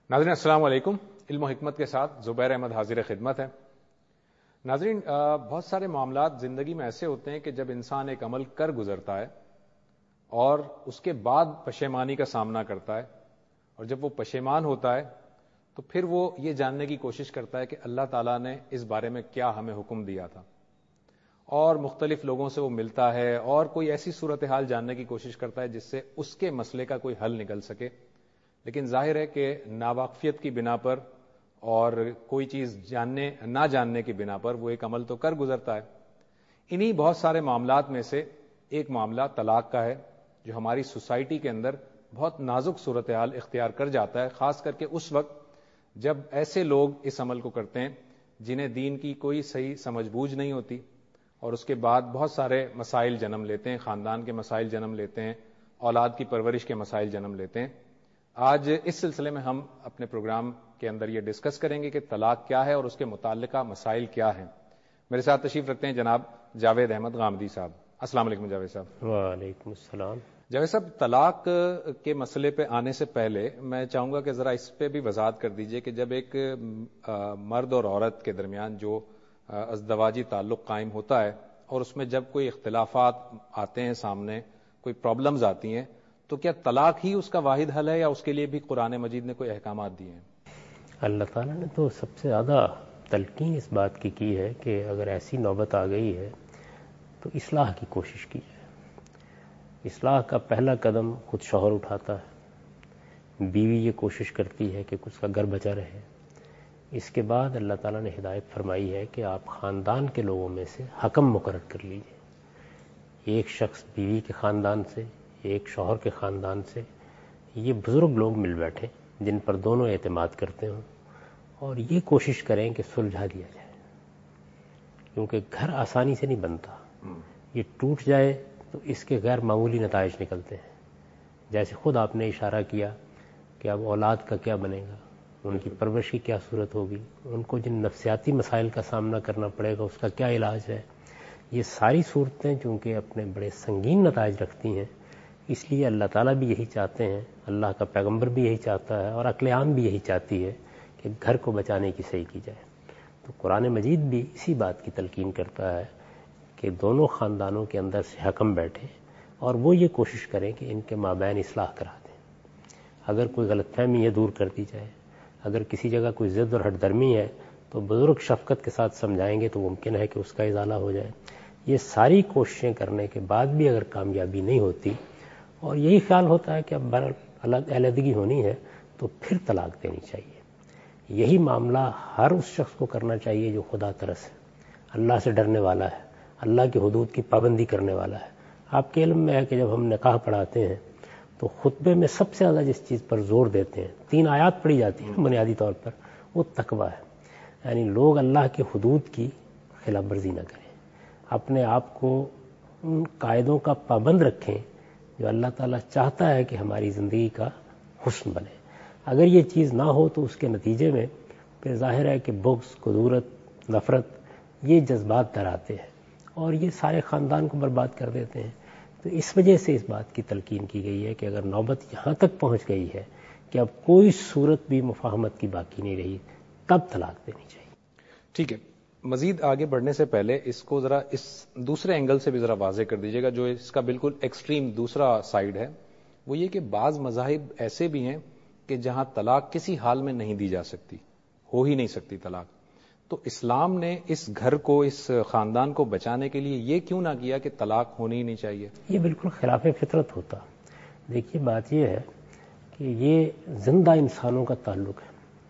ناظرین السلام علیکم. علم و حکمت کے ساتھ زبیر احمد حاضر خدمت ہے. ناظرین بہت سارے معاملات زندگی میں ایسے ہوتے ہیں کہ جب انسان ایک عمل کر گزرتا ہے اور اس کے بعد پشیمانی کا سامنا کرتا ہے، اور جب وہ پشیمان ہوتا ہے تو پھر وہ یہ جاننے کی کوشش کرتا ہے کہ اللہ تعالیٰ نے اس بارے میں کیا ہمیں حکم دیا تھا، اور مختلف لوگوں سے وہ ملتا ہے اور کوئی ایسی صورتحال جاننے کی کوشش کرتا ہے جس سے اس کے مسئلے کا کوئی حل نکل سکے. لیکن ظاہر ہے کہ ناواقفیت کی بنا پر اور کوئی چیز جاننے نہ جاننے کی بنا پر وہ ایک عمل تو کر گزرتا ہے. انہی بہت سارے معاملات میں سے ایک معاملہ طلاق کا ہے، جو ہماری سوسائٹی کے اندر بہت نازک صورتحال اختیار کر جاتا ہے، خاص کر کے اس وقت جب ایسے لوگ اس عمل کو کرتے ہیں جنہیں دین کی کوئی صحیح سمجھ بوجھ نہیں ہوتی، اور اس کے بعد بہت سارے مسائل جنم لیتے ہیں، خاندان کے مسائل جنم لیتے ہیں، اولاد کی پرورش کے مسائل جنم لیتے ہیں. آج اس سلسلے میں ہم اپنے پروگرام کے اندر یہ ڈسکس کریں گے کہ طلاق کیا ہے اور اس کے متعلقہ مسائل کیا ہیں. میرے ساتھ تشریف رکھتے ہیں جناب جاوید احمد غامدی صاحب. السلام علیکم جاوید صاحب. وعلیکم السلام. جاوید صاحب، طلاق کے مسئلے پہ آنے سے پہلے میں چاہوں گا کہ ذرا اس پہ بھی وضاحت کر دیجئے کہ جب ایک مرد اور عورت کے درمیان جو ازدواجی تعلق قائم ہوتا ہے اور اس میں جب کوئی اختلافات آتے ہیں سامنے، کوئی پرابلمز آتی ہیں، تو کیا طلاق ہی اس کا واحد حل ہے یا اس کے لیے بھی قرآن مجید نے کوئی احکامات دیے ہیں؟ اللہ تعالیٰ نے تو سب سے زیادہ تلقین اس بات کی ہے کہ اگر ایسی نوبت آ گئی ہے تو اصلاح کی کوشش کی جائے. اصلاح کا پہلا قدم خود شوہر اٹھاتا ہے، بیوی یہ کوشش کرتی ہے کہ اس کا گھر بچا رہے. اس کے بعد اللہ تعالیٰ نے ہدایت فرمائی ہے کہ آپ خاندان کے لوگوں میں سے حکم مقرر کر لیجئے. ایک شخص بیوی کے خاندان سے، ایک شوہر کے خاندان سے، یہ بزرگ لوگ مل بیٹھے جن پر دونوں اعتماد کرتے ہوں، اور یہ کوشش کریں کہ سلجھا دیا جائے. کیونکہ گھر آسانی سے نہیں بنتا، یہ ٹوٹ جائے تو اس کے غیر معمولی نتائج نکلتے ہیں. جیسے خود آپ نے اشارہ کیا کہ اب اولاد کا کیا بنے گا، ان کی پرورش کی کیا صورت ہوگی، ان کو جن نفسیاتی مسائل کا سامنا کرنا پڑے گا اس کا کیا علاج ہے. یہ ساری صورتیں چونکہ اپنے بڑے سنگین نتائج رکھتی ہیں، اس لیے اللہ تعالیٰ بھی یہی چاہتے ہیں، اللہ کا پیغمبر بھی یہی چاہتا ہے، اور عقل عام بھی یہی چاہتی ہے کہ گھر کو بچانے کی صحیح کی جائے. تو قرآن مجید بھی اسی بات کی تلقین کرتا ہے کہ دونوں خاندانوں کے اندر سے حکم بیٹھے اور وہ یہ کوشش کریں کہ ان کے مابین اصلاح کرا دیں. اگر کوئی غلط فہمی ہے دور کر دی جائے، اگر کسی جگہ کوئی ضد اور ہٹ درمی ہے تو بزرگ شفقت کے ساتھ سمجھائیں گے تو ممکن ہے کہ اس کا ازالہ ہو جائے. یہ ساری کوششیں کرنے کے بعد بھی اگر کامیابی نہیں ہوتی اور یہی خیال ہوتا ہے کہ اب علیحدگی ہونی ہے تو پھر طلاق دینی چاہیے. یہی معاملہ ہر اس شخص کو کرنا چاہیے جو خدا ترس ہے، اللہ سے ڈرنے والا ہے، اللہ کی حدود کی پابندی کرنے والا ہے. آپ کے علم میں ہے کہ جب ہم نکاح پڑھاتے ہیں تو خطبے میں سب سے زیادہ جس چیز پر زور دیتے ہیں، 3 آیات پڑھی جاتی ہیں بنیادی طور پر، وہ تقویٰ ہے. یعنی لوگ اللہ کے حدود کی خلاف ورزی نہ کریں، اپنے آپ کو ان قاعدوں کا پابند رکھیں جو اللہ تعالیٰ چاہتا ہے کہ ہماری زندگی کا حسن بنے. اگر یہ چیز نہ ہو تو اس کے نتیجے میں پھر ظاہر ہے کہ بغض، کدورت، نفرت، یہ جذبات در آتے ہیں اور یہ سارے خاندان کو برباد کر دیتے ہیں. تو اس وجہ سے اس بات کی تلقین کی گئی ہے کہ اگر نوبت یہاں تک پہنچ گئی ہے کہ اب کوئی صورت بھی مفاہمت کی باقی نہیں رہی، تب طلاق دینی چاہیے. ٹھیک ہے، مزید آگے بڑھنے سے پہلے اس کو ذرا اس دوسرے اینگل سے بھی ذرا واضح کر دیجیے گا، جو اس کا بالکل ایکسٹریم دوسرا سائیڈ ہے. وہ یہ کہ بعض مذاہب ایسے بھی ہیں کہ جہاں طلاق کسی حال میں نہیں دی جا سکتی، ہو ہی نہیں سکتی طلاق. تو اسلام نے اس گھر کو، اس خاندان کو بچانے کے لیے یہ کیوں نہ کیا کہ طلاق ہونی ہی نہیں چاہیے؟ یہ بالکل خلاف فطرت ہوتا. دیکھیے بات یہ ہے کہ یہ زندہ انسانوں کا تعلق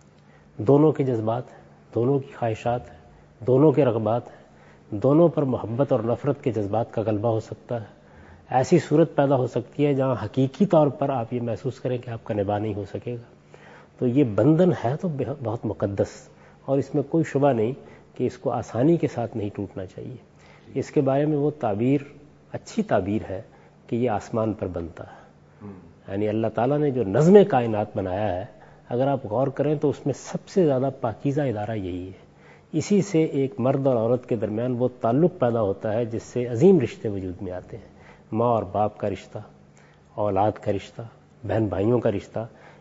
ہے، دونوں کے جذبات ہیں، دونوں کی خواہشات ہیں، دونوں کے رغبات ہیں، دونوں پر محبت اور نفرت کے جذبات کا غلبہ ہو سکتا ہے. ایسی صورت پیدا ہو سکتی ہے جہاں حقیقی طور پر آپ یہ محسوس کریں کہ آپ کا نباہ نہیں ہو سکے گا. تو یہ بندھن ہے تو بہت مقدس، اور اس میں کوئی شبہ نہیں کہ اس کو آسانی کے ساتھ نہیں ٹوٹنا چاہیے. اس کے بارے میں وہ تعبیر اچھی تعبیر ہے کہ یہ آسمان پر بنتا ہے. یعنی اللہ تعالیٰ نے جو نظم کائنات بنایا ہے، اگر آپ غور کریں تو اس میں سب سے زیادہ پاکیزہ ادارہ یہی ہے. اسی سے ایک مرد اور عورت کے درمیان وہ تعلق پیدا ہوتا ہے جس سے عظیم رشتے وجود میں آتے ہیں. ماں اور باپ کا رشتہ، اولاد کا رشتہ، بہن بھائیوں کا رشتہ،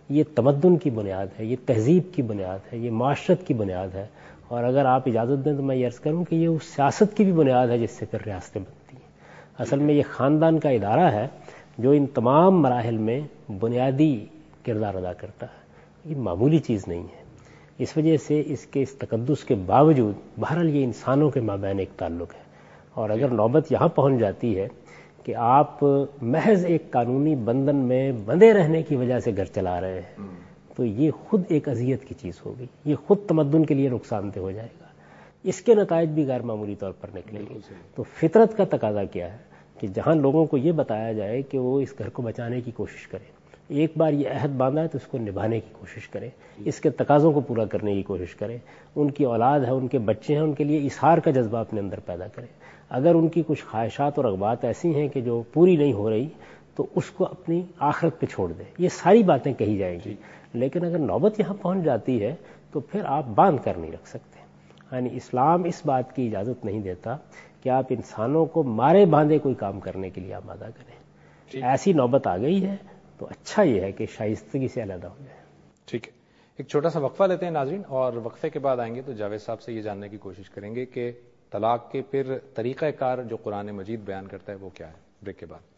یہ تمدن کی بنیاد ہے، یہ تہذیب کی بنیاد ہے، یہ معاشرت کی بنیاد ہے، اور اگر آپ اجازت دیں تو میں یہ عرض کروں کہ یہ اس سیاست کی بھی بنیاد ہے جس سے پھر ریاستیں بنتی ہیں۔ اصل میں یہ خاندان کا ادارہ ہے جو ان تمام مراحل میں بنیادی کردار ادا کرتا ہے، یہ معمولی چیز نہیں ہے۔ اس وجہ سے اس کے اس تقدس کے باوجود بہرحال یہ انسانوں کے مابین ایک تعلق ہے، اور اگر نوبت یہاں پہنچ جاتی ہے کہ آپ محض ایک قانونی بندھن میں بندھے رہنے کی وجہ سے گھر چلا رہے ہیں تو یہ خود ایک اذیت کی چیز ہوگی، یہ خود تمدن کے لیے نقصان دہ ہو جائے گا، اس کے نتائج بھی غیر معمولی طور پر نکلیں گے۔ تو فطرت کا تقاضا کیا ہے کہ جہاں لوگوں کو یہ بتایا جائے کہ وہ اس گھر کو بچانے کی کوشش کریں، ایک بار یہ عہد باندھا ہے تو اس کو نبھانے کی کوشش کریں، اس کے تقاضوں کو پورا کرنے کی کوشش کریں، ان کی اولاد ہے، ان کے بچے ہیں، ان کے لیے اظہار کا جذبہ اپنے اندر پیدا کریں۔ اگر ان کی کچھ خواہشات اور رغبات ایسی ہیں کہ جو پوری نہیں ہو رہی تو اس کو اپنی آخرت پہ چھوڑ دیں، یہ ساری باتیں کہی جائیں گی۔ لیکن اگر نوبت یہاں پہنچ جاتی ہے تو پھر آپ باندھ کر نہیں رکھ سکتے، یعنی اسلام اس بات کی اجازت نہیں دیتا کہ آپ انسانوں کو مارے باندھے کوئی کام کرنے کے لیے آمادہ کریں۔ ایسی نوبت آ گئی ہے تو اچھا یہ ہے کہ شائستگی سے علیحدہ ہو جائے۔ ٹھیک ہے، ایک چھوٹا سا وقفہ لیتے ہیں ناظرین، اور وقفے کے بعد آئیں گے تو جاوید صاحب سے یہ جاننے کی کوشش کریں گے کہ طلاق کے پھر طریقہ کار جو قرآن مجید بیان کرتا ہے وہ کیا ہے۔ بریک کے بعد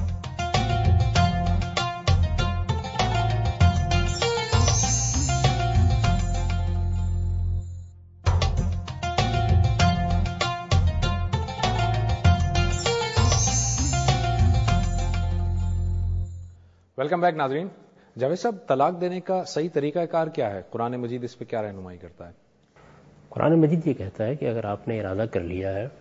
ویلکم بیک ناظرین۔ جاوید صاحب، طلاق دینے کا صحیح طریقہ کار کیا ہے؟ قرآن مجید اس پہ کیا رہنمائی کرتا ہے؟ قرآن مجید یہ کہتا ہے کہ اگر آپ نے ارادہ کر لیا ہے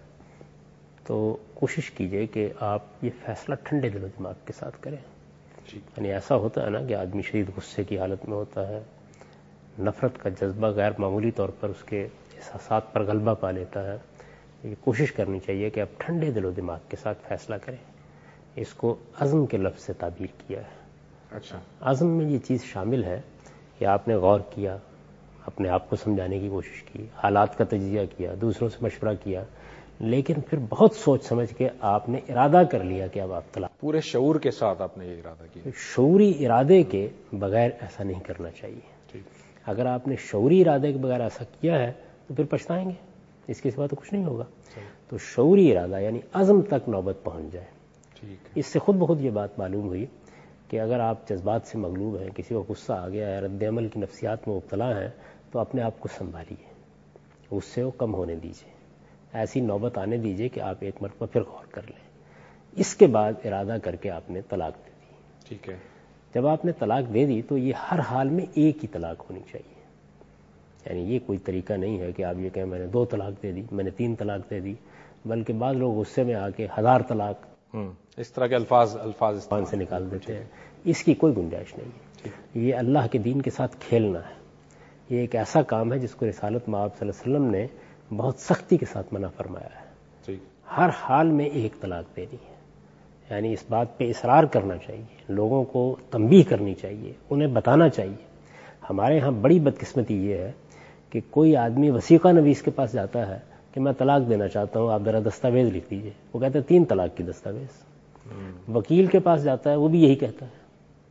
تو کوشش کیجئے کہ آپ یہ فیصلہ ٹھنڈے دل و دماغ کے ساتھ کریں۔ یعنی ایسا ہوتا ہے نا کہ آدمی شدید غصے کی حالت میں ہوتا ہے، نفرت کا جذبہ غیر معمولی طور پر اس کے احساسات پر غلبہ پا لیتا ہے۔ یہ کوشش کرنی چاہیے کہ آپ ٹھنڈے دل و دماغ کے ساتھ فیصلہ کریں۔ اس کو عزم کے لفظ سے تعبیر کیا ہے۔ اچھا، عزم میں یہ چیز شامل ہے کہ آپ نے غور کیا، اپنے آپ کو سمجھانے کی کوشش کی، حالات کا تجزیہ کیا، دوسروں سے مشورہ کیا، لیکن پھر بہت سوچ سمجھ کے آپ نے ارادہ کر لیا کہ اب آپ طلاق۔ پورے شعور کے ساتھ آپ نے یہ ارادہ کیا۔ شعوری ارادے کے بغیر ایسا نہیں کرنا چاہیے۔ اگر آپ نے شعوری ارادے کے بغیر ایسا کیا ہے تو پھر پچھتائیں گے، اس کے سوا تو کچھ نہیں ہوگا۔ تو شعوری ارادہ یعنی عزم تک نوبت پہنچ جائے۔ اس سے خود بخود یہ بات معلوم ہوئی کہ اگر آپ جذبات سے مغلوب ہیں، کسی کو غصہ آ گیا ہے، رد عمل کی نفسیات میں مبتلا ہیں، تو اپنے آپ کو سنبھالیے، غصے کو کم ہونے دیجیے، ایسی نوبت آنے دیجیے کہ آپ ایک مرتبہ پھر غور کر لیں۔ اس کے بعد ارادہ کر کے آپ نے طلاق دے دی۔ ٹھیک ہے، جب آپ نے طلاق دے دی تو یہ ہر حال میں ایک ہی طلاق ہونی چاہیے۔ یعنی یہ کوئی طریقہ نہیں ہے کہ آپ یہ کہیں میں نے 2 طلاق دے دی، میں نے 3 طلاق دے دی، بلکہ بعض لوگ غصے میں آ کے 1000 طلاق اس طرح کے الفاظ زبان سے نکال دیتے ہیں۔ اس کی کوئی گنجائش نہیں ہے۔ یہ اللہ کے دین کے ساتھ کھیلنا ہے۔ یہ ایک ایسا کام ہے جس کو رسالت مآب صلی اللہ علیہ وسلم نے بہت سختی کے ساتھ منع فرمایا ہے۔ ہر حال میں ایک طلاق دینی ہے، یعنی اس بات پہ اصرار کرنا چاہیے، لوگوں کو تنبیہ کرنی چاہیے، انہیں بتانا چاہیے۔ ہمارے ہاں بڑی بدقسمتی یہ ہے کہ کوئی آدمی وثیقہ نویس کے پاس جاتا ہے کہ میں طلاق دینا چاہتا ہوں، آپ ذرا دستاویز لکھ دیجیے، وہ کہتے ہیں 3 طلاق کی دستاویز۔ وکیل کے پاس جاتا ہے، وہ بھی یہی کہتا ہے۔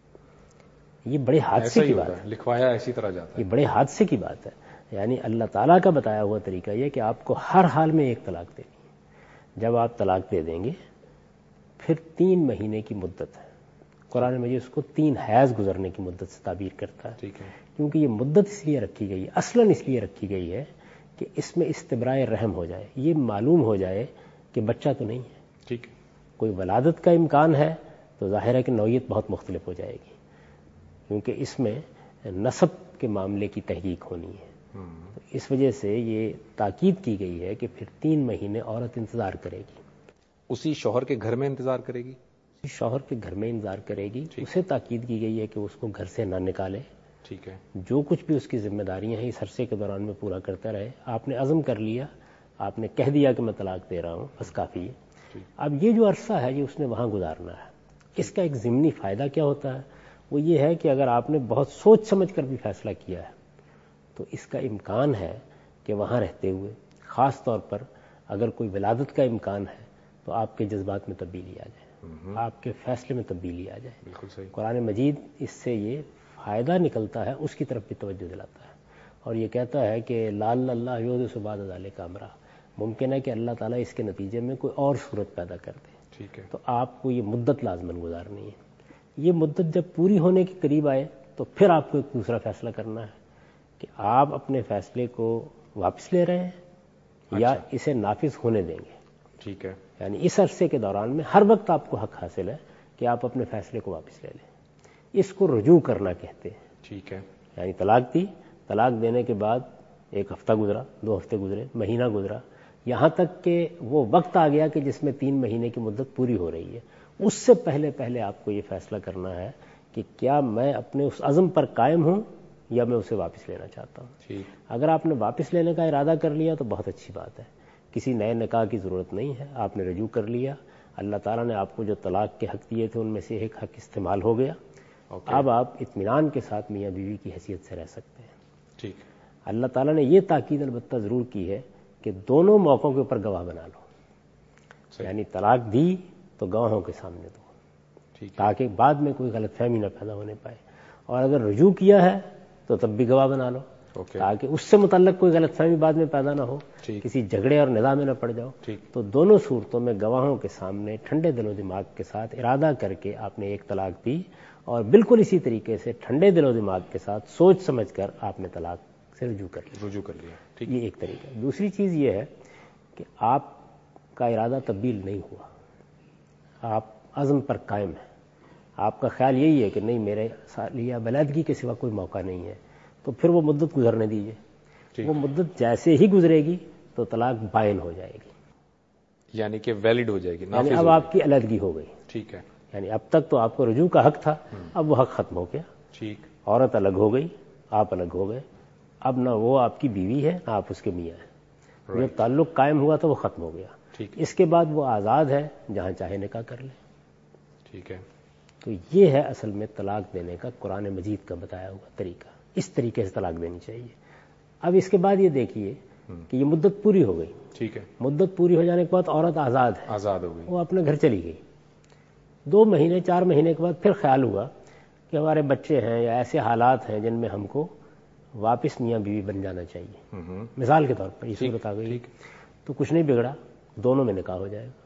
یہ بڑے حادثے کی بات ہے، لکھوایا اسی طرح جاتا ہے۔ یہ بڑے حادثے کی بات ہے۔ یعنی اللہ تعالیٰ کا بتایا ہوا طریقہ یہ کہ آپ کو ہر حال میں ایک طلاق دینی ہے۔ جب آپ طلاق دے دیں گے پھر 3 مہینے کی مدت ہے، قرآن مجید اس کو 3 حیض گزرنے کی مدت سے تعبیر کرتا ہے۔ ٹھیک ہے، کیونکہ یہ مدت اس لیے رکھی گئی ہے، اصلاً اس لیے رکھی گئی ہے کہ اس میں استبراء رحم ہو جائے، یہ معلوم ہو جائے کہ بچہ تو نہیں ہے۔ ٹھیک ہے، کوئی ولادت کا امکان ہے تو ظاہر ہے کہ نوعیت بہت مختلف ہو جائے گی، کیونکہ اس میں نسب کے معاملے کی تحقیق ہونی ہے۔ تو اس وجہ سے یہ تاکید کی گئی ہے کہ پھر 3 مہینے عورت انتظار کرے گی۔ اسی شوہر کے گھر میں انتظار کرے گی؟ شوہر کے گھر میں انتظار کرے گی، اسے تاکید کی گئی ہے کہ اس کو گھر سے نہ نکالے۔ ٹھیک ہے، جو کچھ بھی اس کی ذمہ داریاں ہیں اس عرصے کے دوران میں پورا کرتا رہے۔ آپ نے عزم کر لیا، آپ نے کہہ دیا کہ میں طلاق دے رہا ہوں، بس کافی ہے۔ اب یہ جو عرصہ ہے یہ اس نے وہاں گزارنا ہے۔ اس کا ایک ضمنی فائدہ کیا ہوتا ہے؟ وہ یہ ہے کہ اگر آپ نے بہت سوچ سمجھ کر بھی فیصلہ کیا ہے تو اس کا امکان ہے کہ وہاں رہتے ہوئے، خاص طور پر اگر کوئی ولادت کا امکان ہے، تو آپ کے جذبات میں تبدیلی آ جائے، آپ کے فیصلے میں تبدیلی آ جائے۔ بالکل صحیح۔ قرآن مجید اس سے یہ فائدہ نکلتا ہے اس کی طرف بھی توجہ دلاتا ہے، اور یہ کہتا ہے کہ لعل اللہ یحدث بعد ذلک امرا، ممکن ہے کہ اللہ تعالیٰ اس کے نتیجے میں کوئی اور صورت پیدا کر دے. ٹھیک ہے. تو آپ کو یہ مدت لازماً گزارنی ہے. یہ مدت جب پوری ہونے کے قریب آئے تو پھر آپ کو ایک دوسرا فیصلہ کرنا ہے کہ آپ اپنے فیصلے کو واپس لے رہے ہیں یا اسے نافذ ہونے دیں گے. ٹھیک ہے. یعنی اس عرصے کے دوران میں ہر وقت آپ کو حق حاصل ہے کہ آپ اپنے فیصلے کو واپس لے لیں. اس کو رجوع کرنا کہتے ہیں. ٹھیک ہے. یعنی طلاق دی، طلاق دینے کے بعد ایک ہفتہ گزرا، 2 ہفتے گزرے، مہینہ گزرا، یہاں تک کہ وہ وقت آ گیا کہ جس میں 3 مہینے کی مدت پوری ہو رہی ہے. اس سے پہلے آپ کو یہ فیصلہ کرنا ہے کہ کیا میں اپنے اس عزم پر قائم ہوں یا میں اسے واپس لینا چاہتا ہوں. اگر آپ نے واپس لینے کا ارادہ کر لیا تو بہت اچھی بات ہے، کسی نئے نکاح کی ضرورت نہیں ہے. آپ نے رجوع کر لیا، اللہ تعالیٰ نے آپ کو جو طلاق کے حق دیے تھے ان میں سے ایک حق استعمال ہو گیا. اب آپ اطمینان کے ساتھ میاں بیوی کی حیثیت سے رہ سکتے ہیں. ٹھیک. اللہ تعالیٰ نے یہ تاکید البتہ ضرور کی ہے کہ دونوں موقعوں کے اوپر گواہ بنا لو. یعنی طلاق دی تو گواہوں کے سامنے دو، تاکہ بعد میں کوئی غلط فہمی نہ پیدا ہونے پائے. اور اگر رجوع کیا ہے تو تب بھی گواہ بنا لو، تاکہ اس سے متعلق کوئی غلط فہمی بعد میں پیدا نہ ہو، کسی جھگڑے اور نزاع میں نہ پڑ جاؤ. تو دونوں صورتوں میں گواہوں کے سامنے ٹھنڈے دل و دماغ کے ساتھ ارادہ کر کے آپ نے ایک طلاق دی، اور بالکل اسی طریقے سے ٹھنڈے دل و دماغ کے ساتھ سوچ سمجھ کر آپ نے طلاق سے رجوع کر لیا. یہ ایک طریقہ. دوسری چیز یہ ہے کہ آپ کا ارادہ تبدیل نہیں ہوا، آپ عزم پر قائم ہیں، آپ کا خیال یہی ہے کہ نہیں میرے سالیہ بلیدگی کے سوا کوئی موقع نہیں ہے، تو پھر وہ مدت گزرنے دیجیے. وہ مدت جیسے ہی گزرے گی تو طلاق بائن ہو جائے گی، یعنی کہ ویلڈ ہو جائے گی، یعنی اب آپ کی علیحدگی ہو گئی. ٹھیک ہے. یعنی اب تک تو آپ کو رجوع کا حق تھا، اب وہ حق ختم ہو گیا. ٹھیک. عورت الگ ہو گئی، آپ الگ ہو گئے. اب نہ وہ آپ کی بیوی ہے نہ آپ اس کے میاں ہیں. جو تعلق قائم ہوا تھا وہ ختم ہو گیا. اس کے بعد وہ آزاد ہے، جہاں چاہے نکاح کر لے. ٹھیک ہے. تو یہ ہے اصل میں طلاق دینے کا قرآن مجید کا بتایا ہوا طریقہ. اس طریقے سے طلاق دینی چاہیے. اب اس کے بعد یہ دیکھیے کہ یہ مدت پوری ہو گئی. ٹھیک ہے. مدت پوری ہو جانے کے بعد عورت آزاد ہے، آزاد ہو گئی، وہ اپنے گھر چلی گئی. 2 مہینے 4 مہینے کے بعد پھر خیال ہوا کہ ہمارے بچے ہیں یا ایسے حالات ہیں جن میں ہم کو واپس میاں بیوی بن جانا چاہیے. مثال کے طور پر یہ صورت آ گئی، تو کچھ نہیں بگڑا، دونوں میں نکاح ہو جائے گا.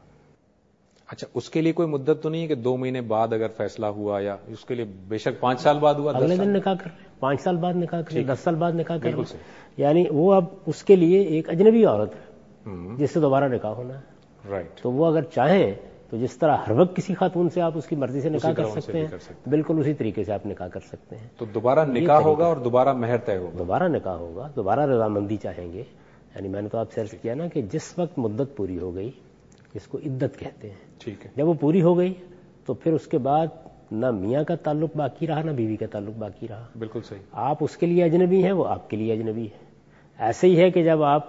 اچھا، اس کے لیے کوئی مدت تو نہیں ہے کہ 2 مہینے بعد اگر فیصلہ ہوا، یا اس کے لیے بے شک 5 سال بعد ہوا، اگلے دن نکاح کر لیں، 5 سال بعد نکاح کر لیں، 10 سال بعد نکاح کر لیں. یعنی وہ اب اس کے لیے ایک اجنبی عورت ہے جس سے دوبارہ نکاح ہونا ہے. رائٹ. تو وہ اگر چاہیں تو جس طرح ہر وقت کسی خاتون سے آپ اس کی مرضی سے نکاح کر سکتے ہیں، بالکل اسی طریقے سے آپ نکاح کر سکتے ہیں. تو دوبارہ نکاح ہوگا اور دوبارہ مہر طے ہوگا. دوبارہ نکاح ہوگا، دوبارہ رضامندی چاہیں گے. یعنی میں نے تو آپ سے عرض کیا نا کہ جس وقت مدت پوری ہو گئی، اس کو عدت کہتے ہیں. ٹھیک ہے. جب وہ پوری ہو گئی تو پھر اس کے بعد نہ میاں کا تعلق باقی رہا نہ بیوی کا تعلق باقی رہا. بالکل صحیح. آپ اس کے لیے اجنبی ہیں، وہ آپ کے لیے اجنبی ہے. ایسے ہی ہے کہ جب آپ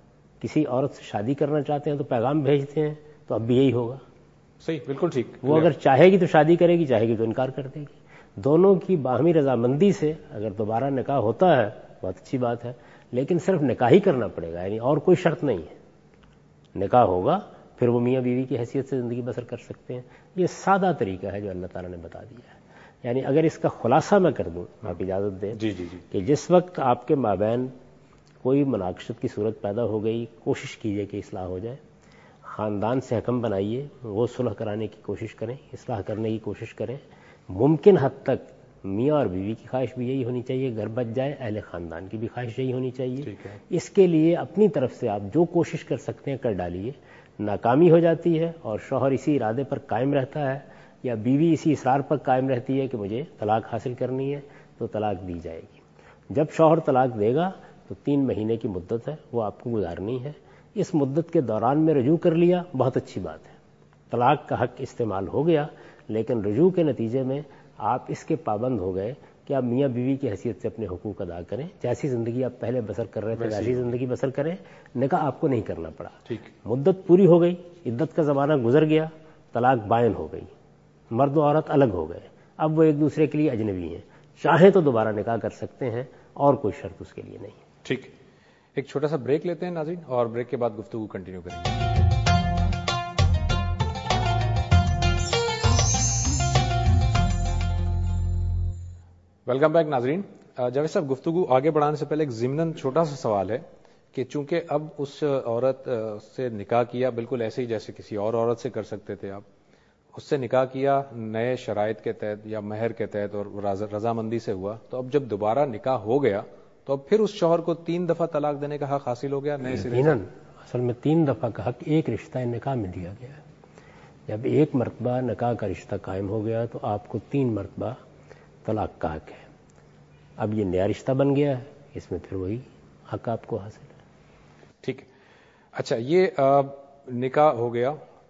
کسی عورت سے شادی کرنا چاہتے ہیں تو پیغام بھیجتے ہیں، تو اب بھی یہی ہوگا. صحیح، بالکل ٹھیک. وہ اگر چاہے گی تو شادی کرے گی، چاہے گی تو انکار کر دے گی. دونوں کی باہمی رضامندی سے اگر دوبارہ نکاح ہوتا ہے بہت اچھی بات ہے، لیکن صرف نکاح ہی کرنا پڑے گا، یعنی اور کوئی شرط نہیں ہے. نکاح ہوگا، پھر وہ میاں بیوی کی حیثیت سے زندگی بسر کر سکتے ہیں. یہ سادہ طریقہ ہے جو اللہ تعالیٰ نے بتا دیا ہے. یعنی اگر اس کا خلاصہ میں کر دوں، آپ اجازت دیں، کہ جس وقت آپ کے مابین کوئی مناقشت کی صورت پیدا ہو گئی، کوشش کیجئے کہ اصلاح ہو جائے. خاندان سے حکم بنائیے، وہ صلح کرانے کی کوشش کریں، اصلاح کرنے کی کوشش کریں. ممکن حد تک میاں اور بیوی کی خواہش بھی یہی ہونی چاہیے، گھر بچ جائے، اہل خاندان کی بھی خواہش یہی ہونی چاہیے. اس کے لیے اپنی طرف سے آپ جو کوشش کر سکتے ہیں کر ڈالیے. ناکامی ہو جاتی ہے اور شوہر اسی ارادے پر قائم رہتا ہے یا بیوی اسی اصرار پر قائم رہتی ہے کہ مجھے طلاق حاصل کرنی ہے، تو طلاق دی جائے گی. جب شوہر طلاق دے گا تو 3 مہینے کی مدت ہے، وہ آپ کو گزارنی ہے. اس مدت کے دوران میں رجوع کر لیا، بہت اچھی بات ہے، طلاق کا حق استعمال ہو گیا. لیکن رجوع کے نتیجے میں آپ اس کے پابند ہو گئے کہ آپ میاں بیوی کی حیثیت سے اپنے حقوق ادا کریں. جیسی زندگی آپ پہلے بسر کر رہے تھے ویسی زندگی بسر کریں. نکاح آپ کو نہیں کرنا پڑا. مدت پوری ہو گئی، عدت کا زمانہ گزر گیا، طلاق بائن ہو گئی، مرد و عورت الگ ہو گئے. اب وہ ایک دوسرے کے لیے اجنبی ہیں. چاہیں تو دوبارہ نکاح کر سکتے ہیں، اور کوئی شرط اس کے لیے نہیں. ٹھیک، ایک چھوٹا سا بریک لیتے ہیں ناظرین، اور بریک کے بعد گفتگو کنٹینیو کریں گے. ویلکم بیک ناظرین. جاوید صاحب, گفتگو آگے بڑھانے سے پہلے ایک ضمناً چھوٹا سا سوال ہے کہ چونکہ اب اس عورت سے نکاح کیا بالکل ایسے ہی جیسے کسی اور عورت سے کر سکتے تھے آپ, اس سے نکاح کیا نئے شرائط کے تحت یا مہر کے تحت اور رضامندی سے ہوا, تو اب جب دوبارہ نکاح ہو گیا تو اب پھر اس شوہر کو 3 دفعہ طلاق دینے کا حق حاصل ہو گیا نئے سرے سے؟ اصل میں 3 دفعہ کا حق ایک رشتہ نکاح میں دیا گیا ہے. جب ایک مرتبہ نکاح کا رشتہ قائم ہو گیا تو آپ کو 3 مرتبہ طلاق کا حق ہے. اب یہ نیا رشتہ بن گیا ہے, اس میں پھر وہی حق آپ کو حاصل ہے. ٹھیک ہے. اچھا, یہ نکاح ہو گیا,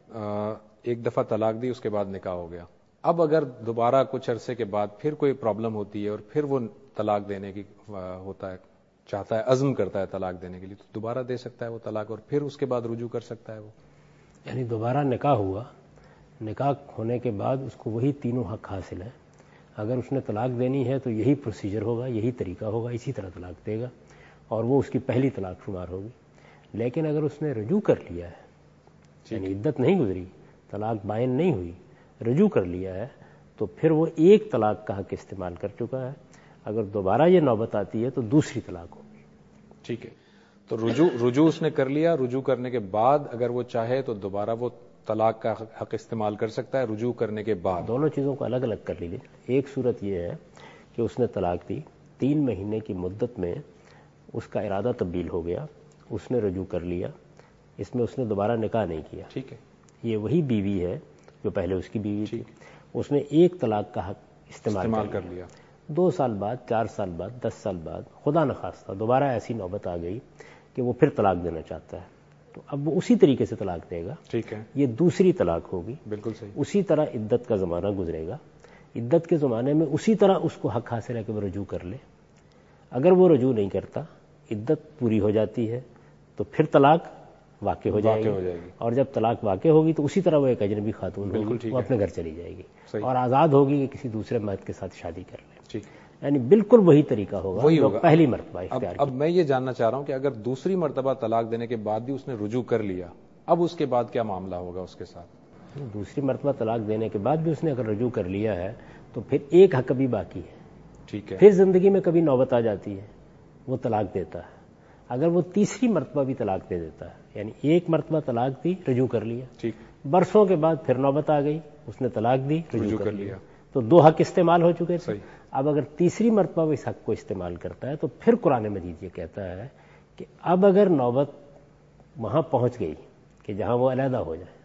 ایک دفعہ طلاق دی, اس کے بعد نکاح ہو گیا. اب اگر دوبارہ کچھ عرصے کے بعد پھر کوئی پرابلم ہوتی ہے اور پھر وہ طلاق دینے کی ہوتا ہے, چاہتا ہے, عزم کرتا ہے طلاق دینے کے لیے, تو دوبارہ دے سکتا ہے وہ طلاق اور پھر اس کے بعد رجوع کر سکتا ہے وہ؟ یعنی دوبارہ نکاح ہوا, نکاح ہونے کے بعد اس کو وہی تینوں حق حاصل ہے. اگر اس نے طلاق دینی ہے تو یہی پروسیجر ہوگا, یہی طریقہ ہوگا, اسی طرح طلاق دے گا اور وہ اس کی پہلی طلاق شمار ہوگی. لیکن اگر اس نے رجوع کر لیا ہے, یعنی عدت نہیں گزری, طلاق بائن نہیں ہوئی, رجوع کر لیا ہے, تو پھر وہ ایک طلاق کا حق استعمال کر چکا ہے. اگر دوبارہ یہ نوبت آتی ہے تو دوسری طلاق ہوگی. ٹھیک ہے. تو رجوع اس نے کر لیا, رجوع کرنے کے بعد اگر وہ چاہے تو دوبارہ وہ طلاق کا حق استعمال کر سکتا ہے رجوع کرنے کے بعد. دونوں چیزوں کو الگ الگ کر لیجیے. ایک صورت یہ ہے کہ اس نے طلاق دی, 3 مہینے کی مدت میں اس کا ارادہ تبدیل ہو گیا, اس نے رجوع کر لیا, اس میں اس نے دوبارہ نکاح نہیں کیا. ٹھیک ہے. یہ وہی بیوی ہے جو پہلے اس کی بیوی تھی. اس نے ایک طلاق کا حق استعمال کر لیا. 2 سال بعد, 4 سال بعد, 10 سال بعد خدا نخواستہ دوبارہ ایسی نوبت آ گئی کہ وہ پھر طلاق دینا چاہتا ہے, تو اب وہ اسی طریقے سے طلاق دے گا. ٹھیک ہے. یہ دوسری طلاق ہوگی. بالکل صحیح. اسی طرح عدت کا زمانہ گزرے گا. عدت کے زمانے میں اسی طرح اس کو حق حاصل ہے کہ وہ رجوع کر لے. اگر وہ رجوع نہیں کرتا, عدت پوری ہو جاتی ہے, تو پھر طلاق واقع ہو جائے گی. اور جب طلاق واقع ہوگی تو اسی طرح وہ ایک اجنبی خاتون ہوگی, وہ اپنے گھر چلی جائے گی اور آزاد ہوگی کہ کسی دوسرے مرد کے ساتھ شادی کر لے. یعنی بالکل وہی طریقہ ہوگا جو پہلی مرتبہ اختیار کیا. اب میں یہ جاننا چاہ رہا ہوں کہ اگر دوسری مرتبہ طلاق دینے کے بعد بھی اس نے رجوع کر لیا, اب اس کے بعد کیا معاملہ ہوگا اس کے ساتھ؟ دوسری مرتبہ طلاق دینے کے بعد بھی اس نے اگر رجوع کر لیا ہے تو پھر ایک حق ابھی باقی ہے. ٹھیک ہے. پھر زندگی میں کبھی نوبت آ جاتی ہے, وہ طلاق دیتا ہے. اگر وہ تیسری مرتبہ بھی طلاق دے دیتا ہے, یعنی ایک مرتبہ طلاق دی, رجوع کر لیا, ٹھیک, برسوں کے بعد پھر نوبت آ گئی, اس نے طلاق دی, رجوع کر لیا, تو 2 حق استعمال ہو چکے تھے. اب اگر تیسری مرتبہ اس حق کو استعمال کرتا ہے تو پھر قرآن مجید یہ کہتا ہے کہ اب اگر نوبت وہاں پہنچ گئی کہ جہاں وہ علیحدہ ہو جائے,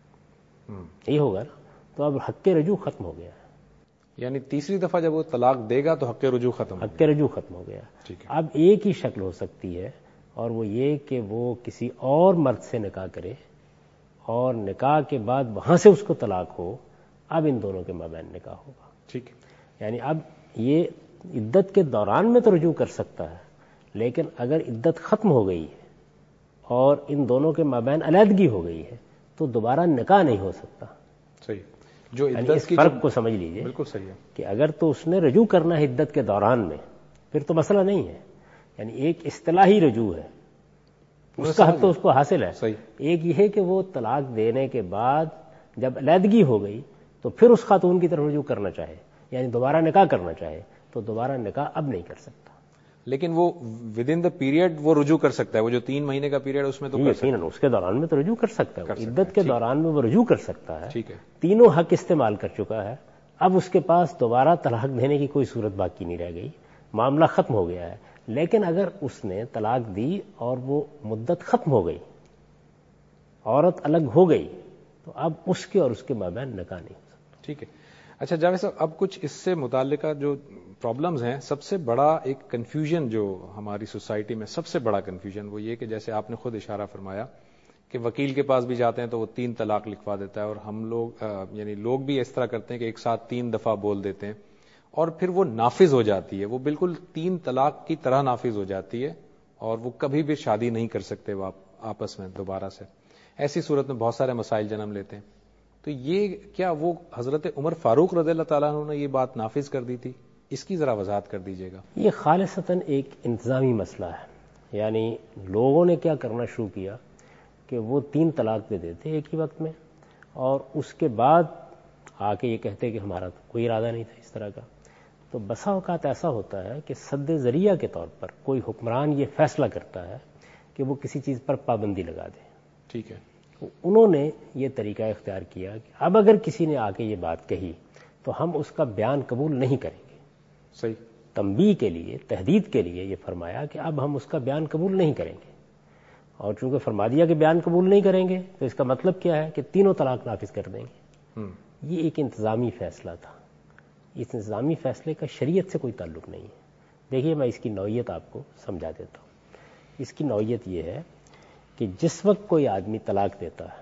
یہی ہوگا نا, تو اب حق رجوع ختم ہو گیا. یعنی تیسری دفعہ جب وہ طلاق دے گا تو حق رجوع ختم, حق رجوع ختم ہو گیا. اب ایک ہی شکل ہو سکتی ہے, اور وہ یہ کہ وہ کسی اور مرد سے نکاح کرے اور نکاح کے بعد وہاں سے اس کو طلاق ہو. اب ان دونوں کے مابین نکاح ہوگا. ٹھیک ہے. یعنی اب یہ عدت کے دوران میں تو رجوع کر سکتا ہے, لیکن اگر عدت ختم ہو گئی ہے اور ان دونوں کے مابین علیحدگی ہو گئی ہے تو دوبارہ نکاح نہیں ہو سکتا. صحیح. جو یعنی اس فرق کو سمجھ لیجئے. بالکل صحیح ہے کہ اگر تو اس نے رجوع کرنا ہے عدت کے دوران میں, پھر تو مسئلہ نہیں ہے. یعنی ایک اصطلاحی رجوع ہے, اس کا حق تو اس کو حاصل ہے. ایک یہ ہے کہ وہ طلاق دینے کے بعد جب علیحدگی ہو گئی تو پھر اس خاتون کی طرف رجوع کرنا چاہے, یعنی دوبارہ نکاح کرنا چاہے, تو دوبارہ نکاح اب نہیں کر سکتا. لیکن وہ ود ان دا پیریڈ وہ رجوع کر سکتا ہے, وہ جو 3 مہینے کا پیریڈ اس میں تو کر سکتا ہے. اس کے دوران میں تو رجوع کر سکتا ہے, عدت کے دوران میں وہ رجوع کر سکتا ہے. ٹھیک ہے. تینوں حق استعمال کر چکا ہے. اب اس کے پاس دوبارہ طلاق دینے کی کوئی صورت باقی نہیں رہ گئی, معاملہ ختم ہو گیا ہے. لیکن اگر اس نے طلاق دی اور وہ مدت ختم ہو گئی, عورت الگ ہو گئی, تو اب اس کے اور اس کے مابین نکاح نہیں ہو سکتا. ٹھیک ہے. اچھا جاوید صاحب, اب کچھ اس سے متعلقہ جو پرابلمز ہیں, سب سے بڑا ایک کنفیوژن جو ہماری سوسائٹی میں سب سے بڑا کنفیوژن وہ یہ کہ جیسے آپ نے خود اشارہ فرمایا کہ وکیل کے پاس بھی جاتے ہیں تو وہ 3 طلاق لکھوا دیتا ہے, اور ہم لوگ یعنی لوگ بھی اس طرح کرتے ہیں کہ ایک ساتھ 3 دفعہ بول دیتے ہیں اور پھر وہ نافذ ہو جاتی ہے, وہ بالکل 3 طلاق کی طرح نافذ ہو جاتی ہے اور وہ کبھی بھی شادی نہیں کر سکتے وہ آپس میں دوبارہ سے. ایسی صورت میں بہت سارے مسائل جنم لیتے ہیں. تو یہ کیا وہ حضرت عمر فاروق رضی اللہ تعالیٰ عنہ نے یہ بات نافذ کر دی تھی؟ اس کی ذرا وضاحت کر دیجیے گا. یہ خالصتاً ایک انتظامی مسئلہ ہے. یعنی لوگوں نے کیا کرنا شروع کیا کہ وہ 3 طلاق دے دیتے ایک ہی وقت میں, اور اس کے بعد آ کے یہ کہتے کہ ہمارا کوئی ارادہ نہیں تھا اس طرح کا. تو بسا اوقات ایسا ہوتا ہے کہ سد ذریعہ کے طور پر کوئی حکمران یہ فیصلہ کرتا ہے کہ وہ کسی چیز پر پابندی لگا دے. ٹھیک ہے. انہوں نے یہ طریقہ اختیار کیا کہ اب اگر کسی نے آ کے یہ بات کہی تو ہم اس کا بیان قبول نہیں کریں گے. صحیح. تنبیہ کے لیے، تحدید کے لیے یہ فرمایا کہ اب ہم اس کا بیان قبول نہیں کریں گے. اور چونکہ فرما دیا کہ بیان قبول نہیں کریں گے تو اس کا مطلب کیا ہے کہ تینوں طلاق نافذ کر دیں گے. یہ ایک انتظامی فیصلہ تھا. اس انتظامی فیصلے کا شریعت سے کوئی تعلق نہیں ہے. دیکھیے میں اس کی نوعیت آپ کو سمجھا دیتا ہوں. اس کی نوعیت یہ ہے کہ جس وقت کوئی آدمی طلاق دیتا ہے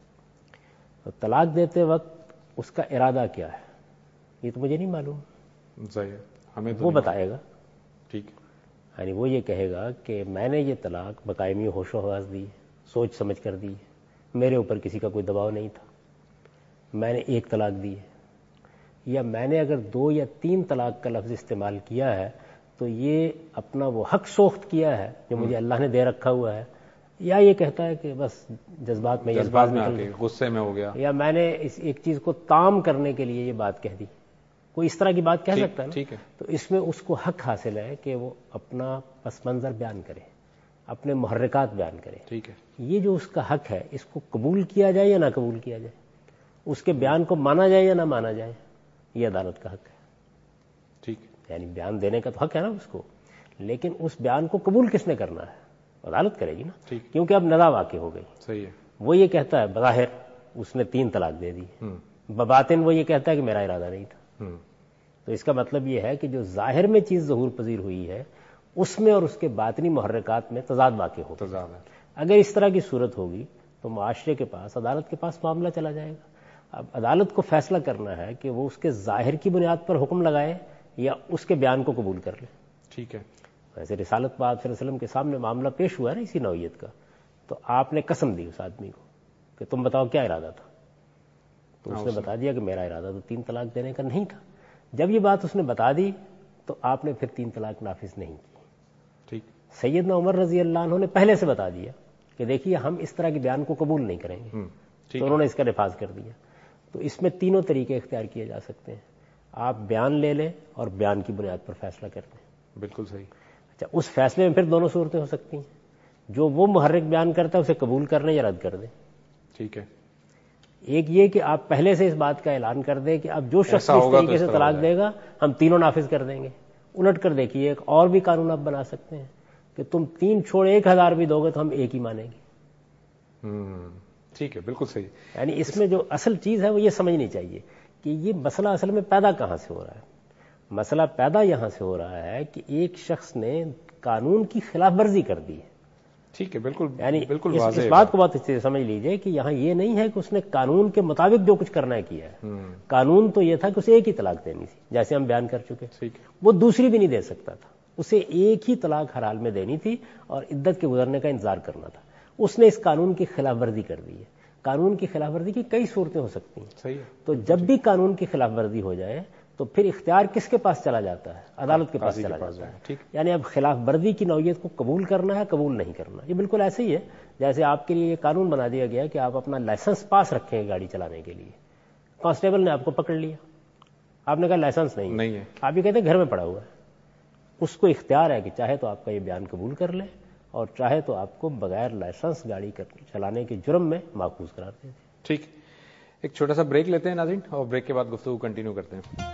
تو طلاق دیتے وقت اس کا ارادہ کیا ہے یہ تو مجھے نہیں معلوم. صحیح. ہمیں وہ بتائے گا. ٹھیک. یعنی وہ یہ کہے گا کہ میں نے یہ طلاق بقائمی ہوش و حواس دی، سوچ سمجھ کر دی، میرے اوپر کسی کا کوئی دباؤ نہیں تھا، میں نے ایک طلاق دی ہے. یا میں نے اگر 2 یا 3 طلاق کا لفظ استعمال کیا ہے تو یہ اپنا وہ حق سوخت کیا ہے جو مجھے اللہ نے دے رکھا ہوا ہے. یا یہ کہتا ہے کہ بس جذبات میں آ کے غصے میں ہو گیا، یا میں نے اس ایک چیز کو تام کرنے کے لیے یہ بات کہہ دی. کوئی اس طرح کی بات کہہ سکتا ہے نا. ٹھیک ہے. تو اس میں اس کو حق حاصل ہے کہ وہ اپنا پس منظر بیان کرے، اپنے محرکات بیان کرے. ٹھیک ہے. یہ جو اس کا حق ہے اس کو قبول کیا جائے یا نہ قبول کیا جائے، اس کے بیان کو مانا جائے یا نہ مانا جائے، یہ عدالت کا حق ہے. ٹھیک. یعنی بیان دینے کا تو حق ہے نا اس کو، لیکن اس بیان کو قبول کس نے کرنا ہے؟ عدالت کرے گی نا. کیونکہ اب نزاع واقع ہو گئی. صحیح ہے. وہ یہ کہتا ہے بظاہر اس نے 3 طلاق دے دی، بباطن وہ یہ کہتا ہے کہ میرا ارادہ نہیں تھا. تو اس کا مطلب یہ ہے کہ جو ظاہر میں چیز ظہور پذیر ہوئی ہے اس میں اور اس کے باطنی محرکات میں تضاد واقع ہوگا. اگر اس طرح کی صورت ہوگی تو معاشرے کے پاس، عدالت کے پاس معاملہ چلا جائے گا. اب عدالت کو فیصلہ کرنا ہے کہ وہ اس کے ظاہر کی بنیاد پر حکم لگائے یا اس کے بیان کو قبول کر لے. ٹھیک ہے. ویسے رسالت پاک صلی اللہ علیہ وسلم کے سامنے معاملہ پیش ہوا ہے نا اسی نوعیت کا، تو آپ نے قسم دی اس آدمی کو کہ تم بتاؤ کیا ارادہ تھا. تو اس نے بتا دیا کہ میرا ارادہ تو 3 طلاق دینے کا نہیں تھا. جب یہ بات اس نے بتا دی تو آپ نے پھر 3 طلاق نافذ نہیں کی. ٹھیک. سیدنا عمر رضی اللہ عنہ نے پہلے سے بتا دیا کہ دیکھیے ہم اس طرح کے بیان کو قبول نہیں کریں گے. تو انہوں نے اس کا نفاذ کر دیا. تو اس میں 3 طریقے اختیار کیے جا سکتے ہیں. آپ بیان لے لیں اور بیان کی بنیاد پر فیصلہ کر دیں. بالکل صحیح. اچھا، اس فیصلے میں پھر دونوں صورتیں ہو سکتی ہیں. جو وہ محرک بیان کرتا ہے اسے قبول کر لیں یا رد کر دیں. ٹھیک ہے. ایک یہ کہ آپ پہلے سے اس بات کا اعلان کر دیں کہ اب جو شخص اس طریقے سے طلاق دے گا ہم تینوں نافذ کر دیں گے. الٹ کر دیکھیے ایک اور بھی قانون آپ بنا سکتے ہیں کہ تم 3 چھوڑ 1000 بھی دو گے تو ہم ایک ہی مانیں گے. ٹھیک ہے. بالکل صحیح. یعنی اس میں جو اصل چیز ہے وہ یہ سمجھنی چاہیے کہ یہ مسئلہ اصل میں پیدا کہاں سے ہو رہا ہے. مسئلہ پیدا یہاں سے ہو رہا ہے کہ ایک شخص نے قانون کی خلاف ورزی کر دی ہے. ٹھیک ہے. بالکل. یعنی بالکل اس بات کو بہت اچھے سے سمجھ لیجئے کہ یہاں یہ نہیں ہے کہ اس نے قانون کے مطابق جو کچھ کرنا ہے کیا ہے. قانون تو یہ تھا کہ اسے ایک ہی طلاق دینی تھی جیسے ہم بیان کر چکے. وہ دوسری بھی نہیں دے سکتا تھا، اسے ایک ہی طلاق ہر حال میں دینی تھی اور عدت کے گزرنے کا انتظار کرنا تھا. اس نے اس قانون کی خلاف ورزی کر دی ہے. قانون کی خلاف ورزی کی کئی صورتیں ہو سکتی ہیں. صحیح ہے. تو جب بھی قانون کی خلاف ورزی ہو جائے تو پھر اختیار کس کے پاس چلا جاتا ہے؟ عدالت کے پاس چلا جاتا ہے. یعنی اب خلاف ورزی کی نوعیت کو قبول کرنا ہے، قبول نہیں کرنا. یہ بالکل ایسے ہی ہے جیسے آپ کے لیے یہ قانون بنا دیا گیا کہ آپ اپنا لائسنس پاس رکھیں گاڑی چلانے کے لیے. کانسٹیبل نے آپ کو پکڑ لیا، آپ نے کہا لائسنس نہیں ہے. آپ یہ کہتے ہیں گھر میں پڑا ہوا ہے. اس کو اختیار ہے کہ چاہے تو آپ کا یہ بیان قبول کر لے اور چاہے تو آپ کو بغیر لائسنس گاڑی چلانے کے جرم میں ماخوذ قرار دے. ٹھیک. ایک چھوٹا سا بریک لیتے ہیں ناظرین اور بریک کے بعد گفتگو کنٹینیو کرتے ہیں.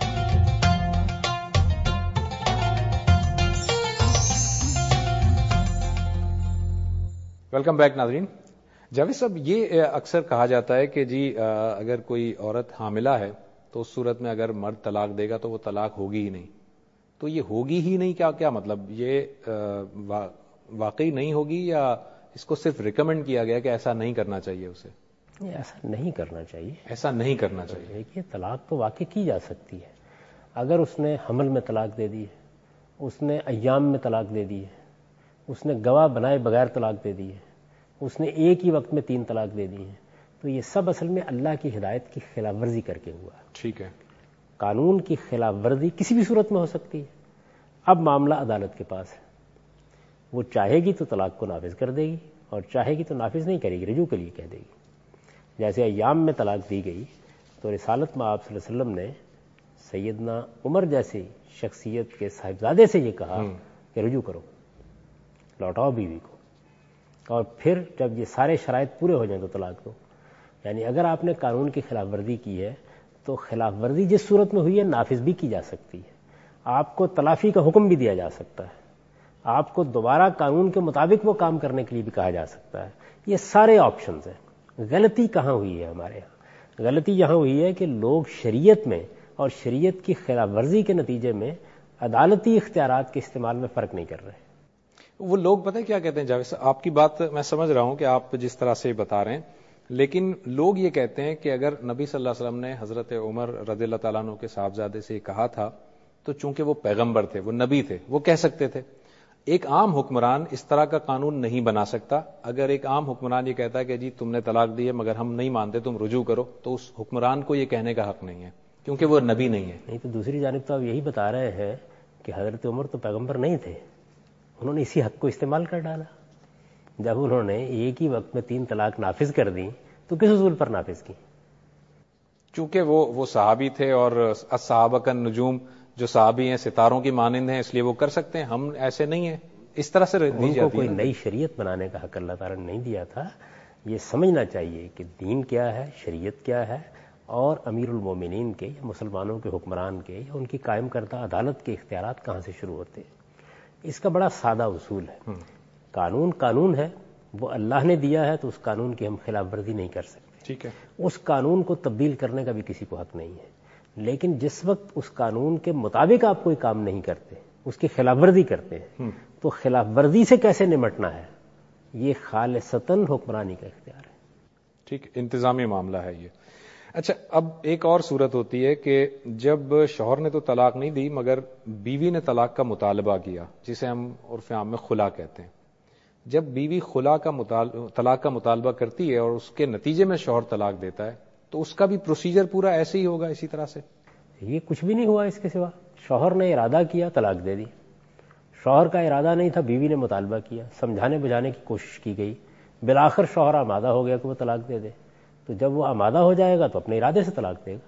ویلکم بیک ناظرین. جاوید صاحب، یہ اکثر کہا جاتا ہے کہ جی اگر کوئی عورت حاملہ ہے تو اس صورت میں اگر مرد طلاق دے گا تو وہ طلاق ہوگی ہی نہیں. تو یہ ہوگی ہی نہیں کیا مطلب؟ یہ واقعی نہیں ہوگی یا اس کو صرف ریکمینڈ کیا گیا کہ ایسا نہیں کرنا چاہیے اسے؟ ایسا نہیں کرنا چاہیے. ایسا نہیں کرنا چاہیے. دیکھیے طلاق تو واقع کی جا سکتی ہے. اگر اس نے حمل میں طلاق دے دی ہے، اس نے ایام میں طلاق دے دی ہے، اس نے گواہ بنائے بغیر طلاق دے دی ہے، اس نے ایک ہی وقت میں 3 طلاق دے دی ہیں، تو یہ سب اصل میں اللہ کی ہدایت کی خلاف ورزی کر کے ہوا. ٹھیک ہے. قانون کی خلاف ورزی کسی بھی صورت میں ہو سکتی ہے. اب معاملہ عدالت کے پاس ہے. وہ چاہے گی تو طلاق کو نافذ کر دے گی اور چاہے گی تو نافذ نہیں کرے گی، رجوع کے لیے کہہ دے گی. جیسے ایام میں طلاق دی گئی تو رسالت میں آپ صلی اللہ علیہ وسلم نے سیدنا عمر جیسی شخصیت کے صاحبزادے سے یہ کہا کہ رجوع کرو، لوٹاؤ بیوی کو، اور پھر جب یہ سارے شرائط پورے ہو جائیں تو طلاق دو. یعنی اگر آپ نے قانون کی خلاف ورزی کی ہے تو خلاف ورزی جس صورت میں ہوئی ہے نافذ بھی کی جا سکتی ہے، آپ کو تلافی کا حکم بھی دیا جا سکتا ہے، آپ کو دوبارہ قانون کے مطابق وہ کام کرنے کے لیے بھی کہا جا سکتا ہے. یہ سارے آپشنز ہیں. غلطی کہاں ہوئی ہے ہمارے یہاں؟ غلطی یہاں ہوئی ہے کہ لوگ شریعت میں اور شریعت کی خلاف ورزی کے نتیجے میں عدالتی اختیارات کے استعمال میں فرق نہیں کر رہے. وہ لوگ پتہ کیا کہتے ہیں جاوید صاحب، آپ کی بات میں سمجھ رہا ہوں کہ آپ جس طرح سے بتا رہے ہیں، لیکن لوگ یہ کہتے ہیں کہ اگر نبی صلی اللہ علیہ وسلم نے حضرت عمر رضی اللہ تعالیٰ عنہ کے صاحبزادے سے کہا تھا تو چونکہ وہ پیغمبر تھے، وہ نبی تھے، وہ کہہ سکتے تھے. ایک عام حکمران اس طرح کا قانون نہیں بنا سکتا. اگر ایک عام حکمران یہ کہتا ہے کہ جی تم نے طلاق دی ہے مگر ہم نہیں مانتے، تم رجوع کرو، تو اس حکمران کو یہ کہنے کا حق نہیں ہے کیونکہ وہ نبی نہیں ہے. نہیں تو دوسری جانب تو آپ یہی بتا رہے ہیں کہ حضرت عمر تو پیغمبر نہیں تھے، انہوں نے اسی حق کو استعمال کر ڈالا. جب انہوں نے ایک ہی وقت میں 3 طلاق نافذ کر دی تو کس اصول پر نافذ کی؟ چونکہ وہ صحابی تھے، اور الصحابہ کا نجوم، جو صحابی ہیں ستاروں کی مانند ہیں، اس لیے وہ کر سکتے ہیں، ہم ایسے نہیں ہیں. اس طرح سے ان کو کوئی نئی شریعت بنانے کا حق اللہ تعالیٰ نے نہیں دیا تھا. یہ سمجھنا چاہیے کہ دین کیا ہے، شریعت کیا ہے، اور امیر المومنین کے یا مسلمانوں کے حکمران کے یا ان کی قائم کردہ عدالت کے اختیارات کہاں سے شروع ہوتے ہیں. اس کا بڑا سادہ اصول ہے. قانون قانون ہے، وہ اللہ نے دیا ہے تو اس قانون کی ہم خلاف ورزی نہیں کر سکتے. ٹھیک ہے. اس قانون کو تبدیل کرنے کا بھی کسی کو حق نہیں ہے. لیکن جس وقت اس قانون کے مطابق آپ کوئی کام نہیں کرتے، اس کی خلاف ورزی کرتے ہیں، تو خلاف ورزی سے کیسے نمٹنا ہے، یہ خالصتاً حکمرانی کا اختیار ہے. ٹھیک، انتظامی معاملہ ہے یہ. اچھا، اب ایک اور صورت ہوتی ہے کہ جب شوہر نے تو طلاق نہیں دی مگر بیوی نے طلاق کا مطالبہ کیا، جسے ہم عرف عام میں خلا کہتے ہیں. جب بیوی طلاق کا مطالبہ کرتی ہے اور اس کے نتیجے میں شوہر طلاق دیتا ہے تو اس کا بھی پروسیجر پورا ایسے ہی ہوگا، اسی طرح سے؟ یہ کچھ بھی نہیں ہوا اس کے سوا. شوہر نے ارادہ کیا، طلاق دے دی. شوہر کا ارادہ نہیں تھا، بیوی نے مطالبہ کیا، سمجھانے بجھانے کی کوشش کی گئی، بالآخر شوہر آمادہ ہو گیا کہ وہ طلاق دے دے. تو جب وہ آمادہ ہو جائے گا تو اپنے ارادے سے طلاق دے گا.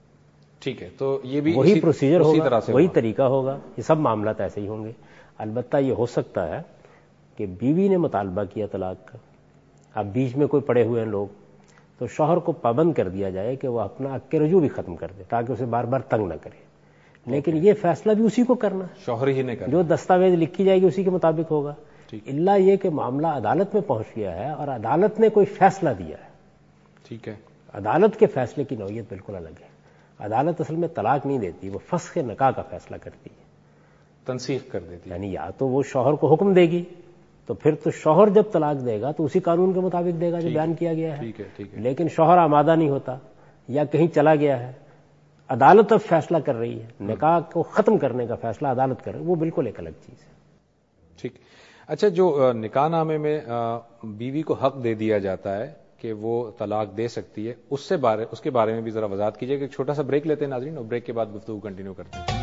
ٹھیک ہے، تو یہ بھی وہی پروسیجر ہوگا، وہی طریقہ ہوگا. یہ سب معاملات ایسے ہی ہوں گے. البتہ یہ ہو سکتا ہے کہ بیوی نے مطالبہ کیا طلاق کا، اب بیچ میں کوئی پڑے ہوئے ہیں لوگ، تو شوہر کو پابند کر دیا جائے کہ وہ اپنا حق رجوع بھی ختم کر دے تاکہ اسے بار بار تنگ نہ کرے. لیکن یہ فیصلہ بھی اسی کو کرنا، شوہر ہی نے کرنا. جو دستاویز لکھی جائے گی اسی کے مطابق ہوگا. اللہ یہ کہ معاملہ عدالت میں پہنچ گیا ہے اور عدالت نے کوئی فیصلہ دیا ہے. ٹھیک ہے. عدالت کے فیصلے کی نوعیت بالکل الگ ہے. عدالت اصل میں طلاق نہیں دیتی، وہ فسخ نکاح کا فیصلہ کرتی ہے، تنسیخ کر دیتی ہے. یعنی یا تو وہ شوہر کو حکم دے گی تو پھر تو شوہر جب طلاق دے گا تو اسی قانون کے مطابق دے گا جو بیان کیا گیا ہے. لیکن شوہر آمادہ نہیں ہوتا یا کہیں چلا گیا ہے، عدالت اب فیصلہ کر رہی ہے، نکاح کو ختم کرنے کا فیصلہ عدالت کر رہی ہے، وہ بالکل ایک الگ چیز ہے. ٹھیک. اچھا، جو نکاح نامے میں بیوی کو حق دے دیا جاتا ہے کہ وہ طلاق دے سکتی ہے، اس کے بارے میں بھی ذرا وضاحت کیجیے. کہ ایک چھوٹا سا بریک لیتے ہیں ناظرین، اور بریک کے بعد گفتگو کنٹینیو کرتے ہیں.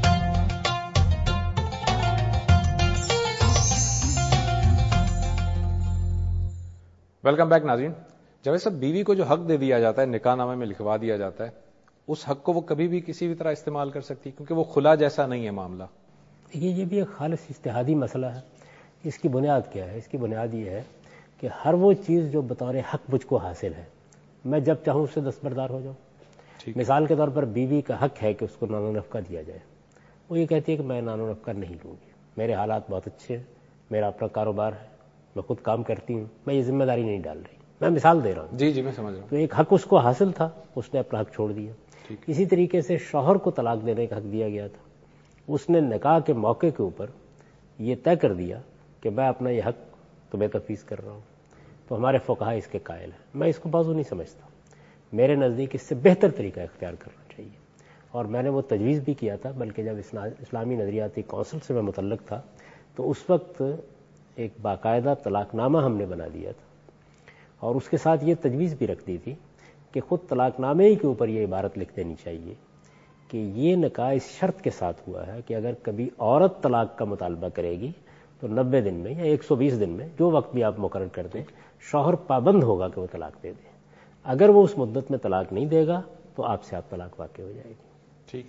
ویلکم بیک ناظرین. جاوید صاحب، بیوی کو جو حق دے دیا جاتا ہے، نکاح نامے میں لکھوا دیا جاتا ہے، اس حق کو وہ کبھی بھی کسی بھی طرح استعمال کر سکتی، کیونکہ وہ خلا جیسا نہیں ہے معاملہ. یہ بھی ایک خالص اجتہادی مسئلہ ہے. اس کی بنیاد کیا ہے؟ اس کی بنیاد یہ ہے کہ ہر وہ چیز جو بطور حق مجھ کو حاصل ہے، میں جب چاہوں اس سے دستبردار ہو جاؤں. مثال کے طور پر بیوی کا حق ہے کہ اس کو نان و نفقہ دیا جائے. وہ یہ کہتی ہے کہ میں نان و نفقہ نہیں لوں گی، میرے حالات بہت اچھے ہیں، میرا اپنا کاروبار ہے، میں خود کام کرتی ہوں، میں یہ ذمہ داری نہیں ڈال رہی. میں مثال دے رہا ہوں. جی میں سمجھ رہا ہوں. تو ایک حق اس کو حاصل تھا، اس نے اپنا حق چھوڑ دیا. اسی طریقے سے شوہر کو طلاق دینے کا حق دیا گیا تھا، اس نے نکاح کے موقع کے اوپر یہ طے کر دیا کہ میں اپنا یہ حق تمہیں تفویض کر رہا ہوں. تو ہمارے فقہا اس کے قائل ہیں. میں اس کو بازو نہیں سمجھتا. میرے نزدیک اس سے بہتر طریقہ اختیار کرنا چاہیے، اور میں نے وہ تجویز بھی کیا تھا. بلکہ جب اسلامی نظریاتی کونسل سے میں متعلق تھا تو اس وقت ایک باقاعدہ طلاق نامہ ہم نے بنا دیا تھا، اور اس کے ساتھ یہ تجویز بھی رکھ دی تھی کہ خود طلاق نامے ہی کے اوپر یہ عبارت لکھ دینی چاہیے کہ یہ نکاح اس شرط کے ساتھ ہوا ہے کہ اگر کبھی عورت طلاق کا مطالبہ کرے گی تو 90 دن میں یا 120 دن میں، جو وقت بھی آپ مقرر کر دیں، شوہر پابند ہوگا کہ وہ طلاق دے دے. اگر وہ اس مدت میں طلاق نہیں دے گا تو آپ سے آپ طلاق واقع ہو جائے گی. ٹھیک،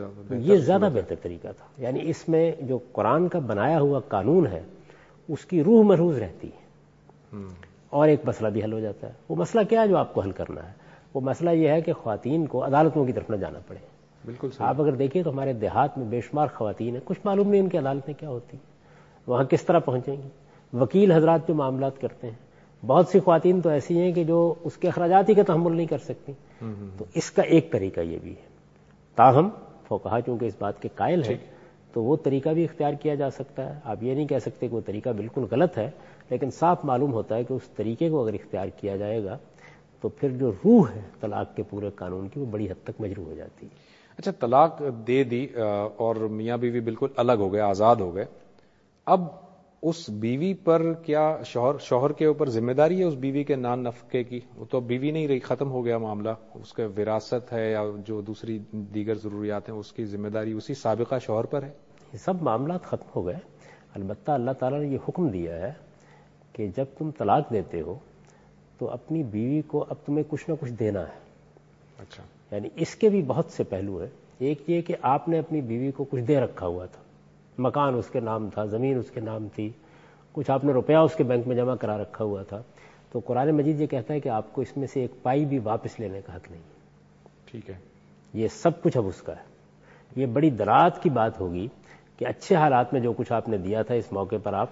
یہ زیادہ بہتر طریقہ تھا. یعنی اس میں جو قرآن کا بنایا ہوا قانون ہے اس کی روح محفوظ رہتی ہے اور ایک مسئلہ بھی حل ہو جاتا ہے. وہ مسئلہ کیا ہے جو آپ کو حل کرنا ہے؟ وہ مسئلہ یہ ہے کہ خواتین کو عدالتوں کی طرف نہ جانا پڑے. بالکل. آپ اگر دیکھیں تو ہمارے دیہات میں بے شمار خواتین ہیں، کچھ معلوم نہیں ان کی عدالتیں کیا ہوتی ہیں، وہاں کس طرح پہنچیں گی. وکیل حضرات جو معاملات کرتے ہیں، بہت سی خواتین تو ایسی ہیں کہ جو اس کے اخراجات ہی کا تحمل نہیں کر سکتی. تو اس کا ایک طریقہ یہ بھی ہے. تاہم فقہا چونکہ اس بات کے قائل ہیں تو وہ طریقہ بھی اختیار کیا جا سکتا ہے. آپ یہ نہیں کہہ سکتے کہ وہ طریقہ بالکل غلط ہے، لیکن صاف معلوم ہوتا ہے کہ اس طریقے کو اگر اختیار کیا جائے گا تو پھر جو روح ہے طلاق کے پورے قانون کی وہ بڑی حد تک مجروح ہو جاتی ہے. اچھا، طلاق دے دی اور میاں بیوی بالکل الگ ہو گئے، آزاد ہو گئے. اب اس بیوی پر کیا شوہر کے اوپر ذمہ داری ہے اس بیوی کے نان نفقے کی؟ وہ تو بیوی نہیں رہی، ختم ہو گیا معاملہ. اس کے وراثت ہے یا جو دوسری دیگر ضروریات ہیں اس کی ذمہ داری اسی سابقہ شوہر پر ہے. یہ سب معاملات ختم ہو گئے. البتہ اللہ تعالیٰ نے یہ حکم دیا ہے کہ جب تم طلاق دیتے ہو تو اپنی بیوی کو اب تمہیں کچھ نہ کچھ دینا ہے. اچھا. یعنی اس کے بھی بہت سے پہلو ہیں. ایک یہ کہ آپ نے اپنی بیوی کو کچھ دے رکھا ہوا تھا، مکان اس کے نام تھا، زمین اس کے نام تھی، کچھ آپ نے روپیہ اس کے بینک میں جمع کرا رکھا ہوا تھا. تو قرآن مجید یہ کہتا ہے کہ آپ کو اس میں سے ایک پائی بھی واپس لینے کا حق نہیں. ٹھیک ہے. یہ سب کچھ اب اس کا ہے. یہ بڑی درات کی بات ہوگی کہ اچھے حالات میں جو کچھ آپ نے دیا تھا اس موقع پر آپ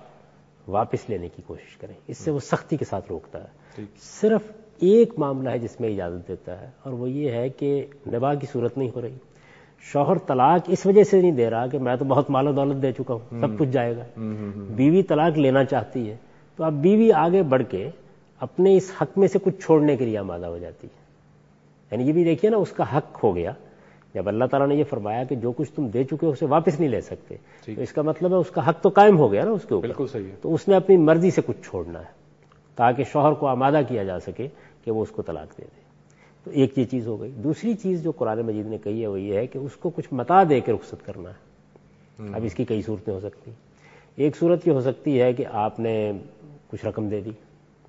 واپس لینے کی کوشش کریں. اس سے وہ سختی کے ساتھ روکتا ہے. صرف ایک معاملہ ہے جس میں اجازت دیتا ہے اور وہ یہ ہے کہ نباہ کی صورت نہیں ہو رہی. شوہر طلاق اس وجہ سے نہیں دے رہا کہ میں تو بہت مال و دولت دے چکا ہوں، سب کچھ جائے گا. بیوی طلاق لینا چاہتی ہے تو اب بیوی آگے بڑھ کے اپنے اس حق میں سے کچھ چھوڑنے کے لیے آمادہ ہو جاتی ہے. یعنی یہ بھی دیکھیے نا، اس کا حق ہو گیا. جب اللہ تعالیٰ نے یہ فرمایا کہ جو کچھ تم دے چکے ہو اسے واپس نہیں لے سکتے، تو اس کا مطلب ہے اس کا حق تو قائم ہو گیا نا اس کے اوپر. بالکل صحیح ہے. تو اس نے اپنی مرضی سے کچھ چھوڑنا ہے تاکہ شوہر کو آمادہ کیا جا سکے کہ وہ اس کو طلاق دے دے. تو ایک یہ چیز ہو گئی. دوسری چیز جو قرآن مجید نے کہی ہے وہ یہ ہے کہ اس کو کچھ متاع دے کے رخصت کرنا ہے. اب اس کی کئی صورتیں ہو سکتی. ایک صورت یہ ہو سکتی ہے کہ آپ نے کچھ رقم دے دی،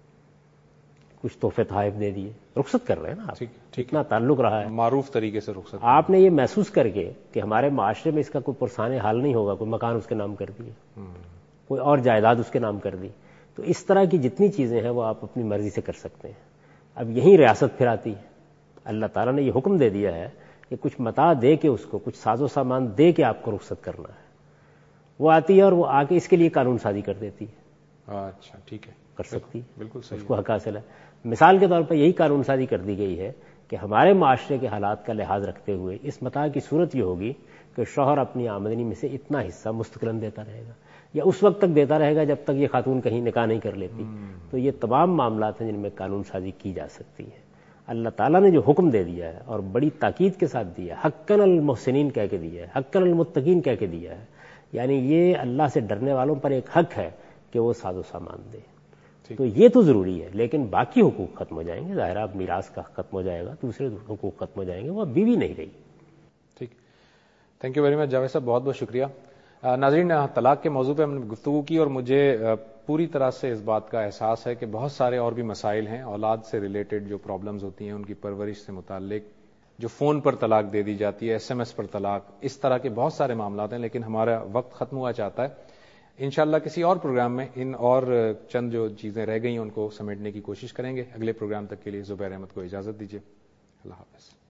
کچھ تحفے تحائف دے دیے، رخصت کر رہے ہیں نا آپ. اتنا تعلق رہا ہے، معروف طریقے سے رخصت. آپ نے یہ محسوس کر کے کہ ہمارے معاشرے میں اس کا کوئی پرسان حال نہیں ہوگا، کوئی مکان اس کے نام کر دیے، کوئی اور جائیداد اس کے نام کر دی. تو اس طرح کی جتنی چیزیں ہیں وہ آپ اپنی مرضی سے کر سکتے ہیں. اب یہی ریاست پھر آتی ہے. اللہ تعالیٰ نے یہ حکم دے دیا ہے کہ کچھ متاع دے کے اس کو، کچھ ساز و سامان دے کے آپ کو رخصت کرنا ہے. وہ آتی ہے اور وہ آ کے اس کے لیے قانون سازی کر دیتی ہے. اچھا ٹھیک ہے، کر سکتی، بالکل صحیح، اس کو حق حاصل ہے. مثال کے طور پر یہی قانون سازی کر دی گئی ہے کہ ہمارے معاشرے کے حالات کا لحاظ رکھتے ہوئے اس متاع کی صورت یہ ہوگی کہ شوہر اپنی آمدنی میں سے اتنا حصہ مستقلاً دیتا رہے گا یا اس وقت تک دیتا رہے گا جب تک یہ خاتون کہیں نکاح نہیں کر لیتی. تو یہ تمام معاملات ہیں جن میں قانون سازی کی جا سکتی ہے. اللہ تعالیٰ نے جو حکم دے دیا ہے اور بڑی تاکید کے ساتھ دیا ہے، حقاً المحسنین کہہ کے دیا ہے، حقاً المتقین کہہ کے دیا ہے. یعنی یہ اللہ سے ڈرنے والوں پر ایک حق ہے کہ وہ ساز و سامان دے. تو یہ تو ضروری ہے، لیکن باقی حقوق ختم ہو جائیں گے. ظاہر اب میراث کا ختم ہو جائے گا، دوسرے حقوق ختم ہو جائیں گے، وہ بیوی نہیں رہی. ٹھیک، thank you very much Javed صاحب، بہت بہت شکریہ. ناظرین، طلاق کے موضوع پہ ہم نے گفتگو کی اور مجھے پوری طرح سے اس بات کا احساس ہے کہ بہت سارے اور بھی مسائل ہیں اولاد سے ریلیٹڈ، جو پرابلمز ہوتی ہیں ان کی پرورش سے متعلق، جو فون پر طلاق دے دی جاتی ہے، SMS پر طلاق، اس طرح کے بہت سارے معاملات ہیں. لیکن ہمارا وقت ختم ہوا چاہتا ہے. انشاءاللہ کسی اور پروگرام میں ان اور چند جو چیزیں رہ گئی ہیں ان کو سمیٹنے کی کوشش کریں گے. اگلے پروگرام تک کے لیے زبیر احمد کو اجازت دیجیے. اللہ حافظ.